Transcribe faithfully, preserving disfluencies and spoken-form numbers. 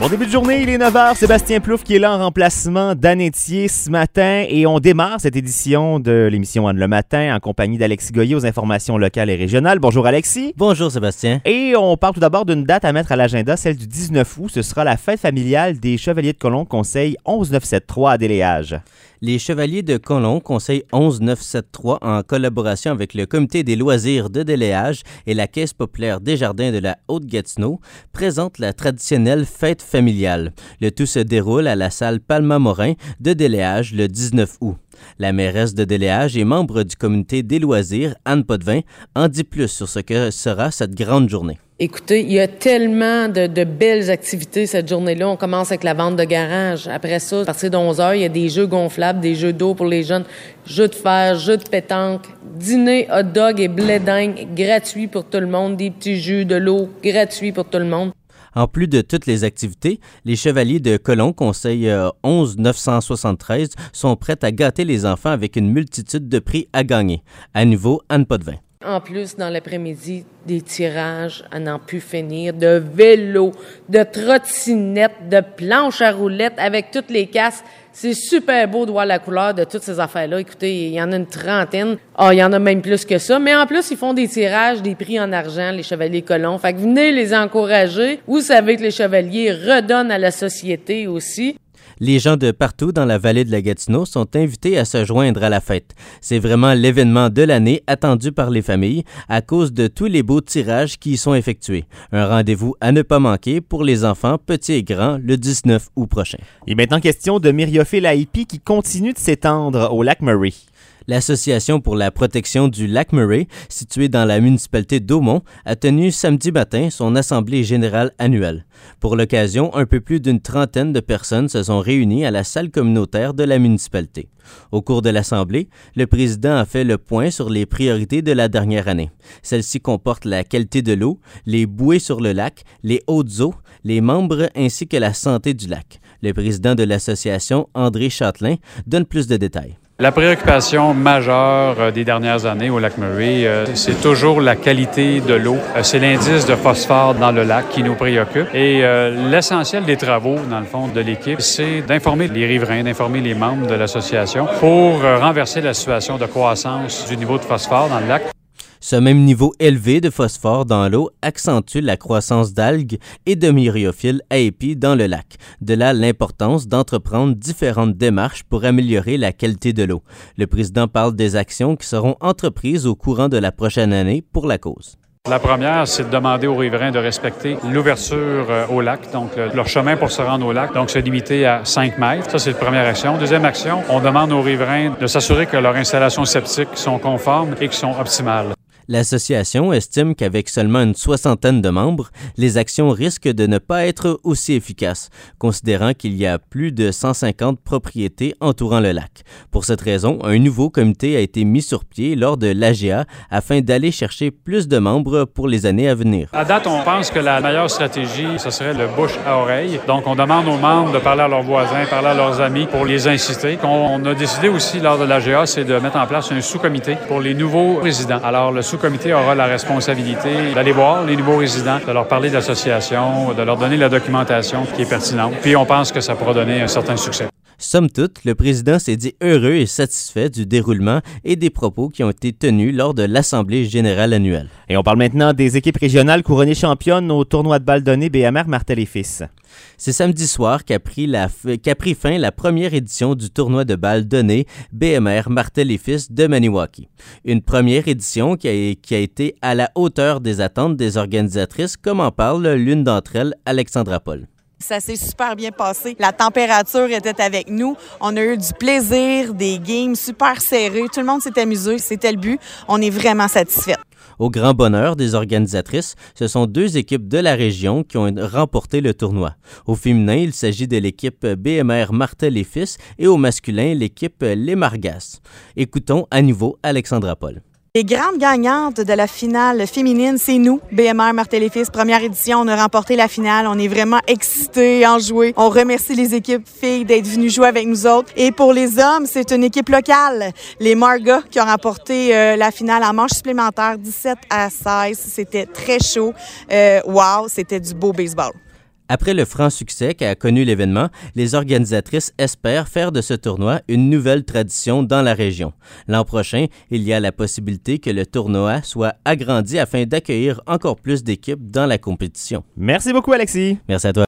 début de journée, il est neuf heures. Sébastien Plouffe qui est là en remplacement d'Anne Etier ce matin. Et on démarre cette édition de l'émission Anne le matin en compagnie d'Alexis Goyer aux informations locales et régionales. Bonjour Alexis. Bonjour Sébastien. Et on parle tout d'abord d'une date à mettre à l'agenda, celle du dix-neuf août. Ce sera la fête familiale des Chevaliers de Colomb, conseil onze neuf sept trois à Déléage. Les Chevaliers de Colomb, conseil onze neuf sept trois, en collaboration avec le Comité des loisirs de Déléage et la Caisse populaire des jardins de la Haute-Gatineau, présentent la traditionnelle fête familiale. Le tout se déroule à la salle Palma-Morin de Déléage le dix-neuf août. La mairesse de Déléage et membre du Comité des loisirs, Anne Potvin, en dit plus sur ce que sera cette grande journée. Écoutez, il y a tellement de, de belles activités cette journée-là. On commence avec la vente de garage. Après ça, à partir de onze heures, il y a des jeux gonflables, des jeux d'eau pour les jeunes, jeux de fer, jeux de pétanque, dîner, hot dog et blé d'Inde gratuit pour tout le monde, des petits jus, de l'eau gratuit pour tout le monde. En plus de toutes les activités, les Chevaliers de Colomb, conseil onze neuf cent soixante-treize, sont prêts à gâter les enfants avec une multitude de prix à gagner. À nouveau, Anne Potvin. En plus, dans l'après-midi, des tirages à n'en plus finir, de vélos, de trottinettes, de planches à roulettes avec toutes les casques. C'est super beau de voir la couleur de toutes ces affaires-là. Écoutez, il y en a une trentaine. Ah, il y en a même plus que ça. Mais en plus, ils font des tirages, des prix en argent, les Chevaliers Colomb. Fait que venez les encourager. Vous savez que les Chevaliers redonnent à la société aussi. Les gens de partout dans la vallée de la Gatineau sont invités à se joindre à la fête. C'est vraiment l'événement de l'année attendu par les familles à cause de tous les beaux tirages qui y sont effectués. Un rendez-vous à ne pas manquer pour les enfants petits et grands le dix-neuf août prochain. Il est maintenant question de Myriophile à Hippie qui continue de s'étendre au lac Murray. L'Association pour la protection du lac Murray, située dans la municipalité d'Aumont, a tenu samedi matin son assemblée générale annuelle. Pour l'occasion, un peu plus d'une trentaine de personnes se sont réunies à la salle communautaire de la municipalité. Au cours de l'assemblée, le président a fait le point sur les priorités de la dernière année. Celle-ci comporte la qualité de l'eau, les bouées sur le lac, les hautes eaux, les membres ainsi que la santé du lac. Le président de l'association, André Châtelain, donne plus de détails. La préoccupation majeure des dernières années au lac Murray, c'est toujours la qualité de l'eau. C'est l'indice de phosphore dans le lac qui nous préoccupe. Et l'essentiel des travaux, dans le fond, de l'équipe, c'est d'informer les riverains, d'informer les membres de l'association pour renverser la situation de croissance du niveau de phosphore dans le lac. Ce même niveau élevé de phosphore dans l'eau accentue la croissance d'algues et de myriophiles à épis dans le lac. De là l'importance d'entreprendre différentes démarches pour améliorer la qualité de l'eau. Le président parle des actions qui seront entreprises au courant de la prochaine année pour la cause. La première, c'est de demander aux riverains de respecter l'ouverture au lac, donc le, leur chemin pour se rendre au lac, donc se limiter à cinq mètres. Ça, c'est la première action. Deuxième action, on demande aux riverains de s'assurer que leurs installations septiques sont conformes et qui sont optimales. L'association estime qu'avec seulement une soixantaine de membres, les actions risquent de ne pas être aussi efficaces, considérant qu'il y a plus de cent cinquante propriétés entourant le lac. Pour cette raison, un nouveau comité a été mis sur pied lors de l'A G A afin d'aller chercher plus de membres pour les années à venir. À date, on pense que la meilleure stratégie, ce serait le bouche à oreille. Donc, on demande aux membres de parler à leurs voisins, parler à leurs amis pour les inciter. On a décidé aussi lors de l'A G A, c'est de mettre en place un sous-comité pour les nouveaux résidents. Alors, le sous Le comité aura la responsabilité d'aller voir les nouveaux résidents, de leur parler de l'association, de leur donner la documentation qui est pertinente. Puis on pense que ça pourra donner un certain succès. Somme toute, le président s'est dit heureux et satisfait du déroulement et des propos qui ont été tenus lors de l'Assemblée générale annuelle. Et on parle maintenant des équipes régionales couronnées championnes au tournoi de balle donnée B M R Martel et Fils. C'est samedi soir qu'a pris, la, qu'a pris fin la première édition du tournoi de balle donnée B M R Martel et Fils de Maniwaki. Une première édition qui a, qui a été à la hauteur des attentes des organisatrices, comme en parle l'une d'entre elles, Alexandra Paul. Ça s'est super bien passé. La température était avec nous. On a eu du plaisir, des games super serrés. Tout le monde s'est amusé. C'était le but. On est vraiment satisfaits. Au grand bonheur des organisatrices, ce sont deux équipes de la région qui ont remporté le tournoi. Au féminin, il s'agit de l'équipe B M R Martel et Fils et au masculin, l'équipe Les Margas. Écoutons à nouveau Alexandra Paul. Les grandes gagnantes de la finale féminine, c'est nous, B M R Martel et Fils. Première édition, on a remporté la finale. On est vraiment excités, enjoués. On remercie les équipes filles d'être venues jouer avec nous autres. Et pour les hommes, c'est une équipe locale, les Margas, qui ont remporté euh, la finale en manche supplémentaire, dix-sept à seize. C'était très chaud. Euh, wow, c'était du beau baseball. Après le franc succès qu'a connu l'événement, les organisatrices espèrent faire de ce tournoi une nouvelle tradition dans la région. L'an prochain, il y a la possibilité que le tournoi soit agrandi afin d'accueillir encore plus d'équipes dans la compétition. Merci beaucoup, Alexis. Merci à toi.